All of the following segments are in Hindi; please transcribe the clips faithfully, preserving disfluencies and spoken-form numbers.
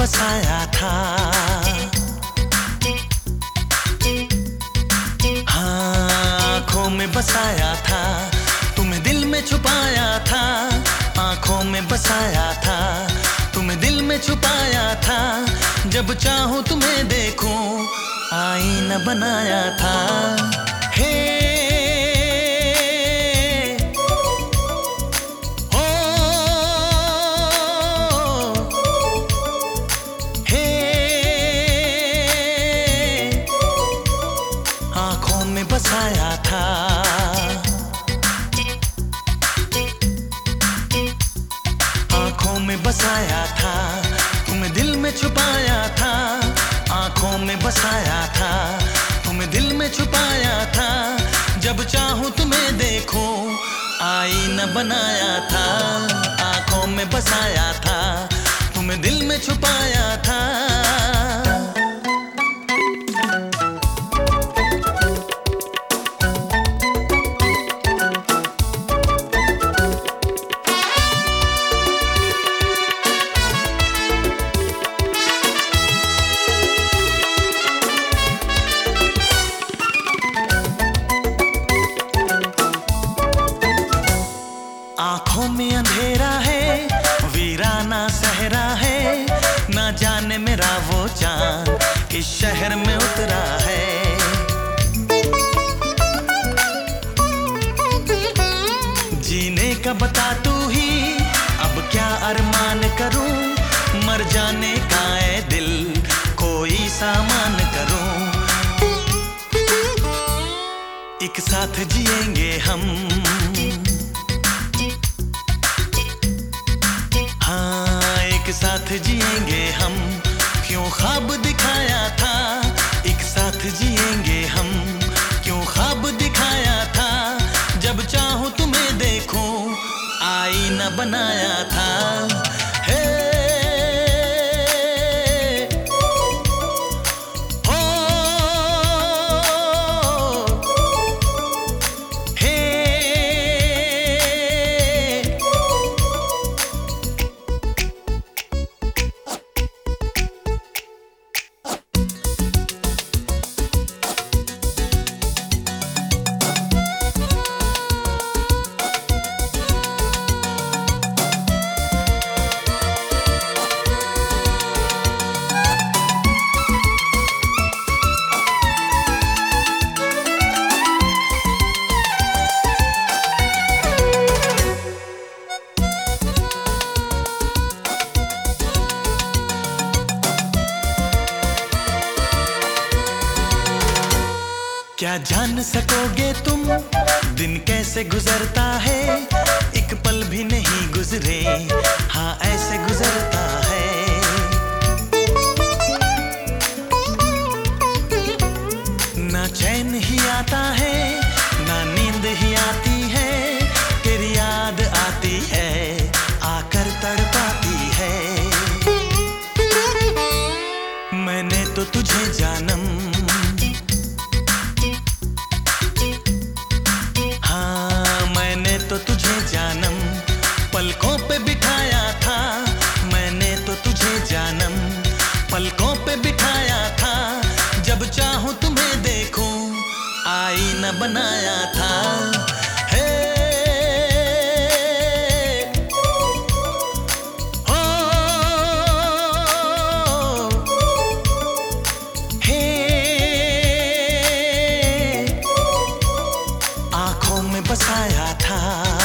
बसाया था, हाँ आँखों में बसाया था, तुम्हें दिल में छुपाया था, आँखों में बसाया था, तुम्हें दिल में छुपाया था, जब चाहूं तुम्हें देखूं आईना बनाया था। हे हो हे आँखों में बसाया था, आँखों में बसाया था, तुम्हें दिल में छुपाया था, आँखों में बसाया था, तुम्हें दिल में छुपाया था, जब चाहूं तुम्हें देखूं आईना बनाया था, आँखों में बसाया था, तुम्हें दिल में छुपाया था। आँखों में अंधेरा है, वीराना सहरा है, ना जाने मेरा वो चांद किस शहर में उतरा है। जीने का बता तू ही, अब क्या अरमान करूं, मर जाने का है दिल कोई सामान करूं। एक साथ जिएंगे हम, एक साथ जिएंगे हम, क्यों ख्वाब दिखाया था, एक साथ जिएंगे हम, क्यों ख्वाब दिखाया था, जब चाहूं तुम्हें देखूं आईना बनाया था। हे हो हे क्या जान सकोगे तुम दिन कैसे गुजरता है, एक पल भी नहीं गुजरे, हाँ ऐसे गुजरता है। ना चैन ही आता है, ना नींद ही आती है, तेरी याद आती है आकर तड़पाती है। मैंने तो तुझे जानम, तो तुझे जानम पलकों पे बिठाया था, मैंने तो तुझे जानम पलकों पे बिठाया था, जब चाहूं तुम्हें देखूं आईना बनाया था। हे हो हे आँखों में बसाया था,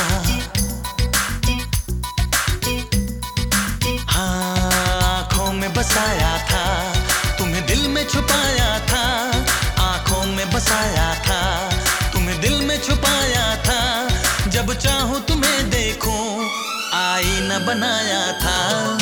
बसाया था, तुम्हें दिल में छुपाया था, आँखों में बसाया था, तुम्हें दिल में छुपाया था, जब चाहूं तुम्हें देखूं आईना बनाया था।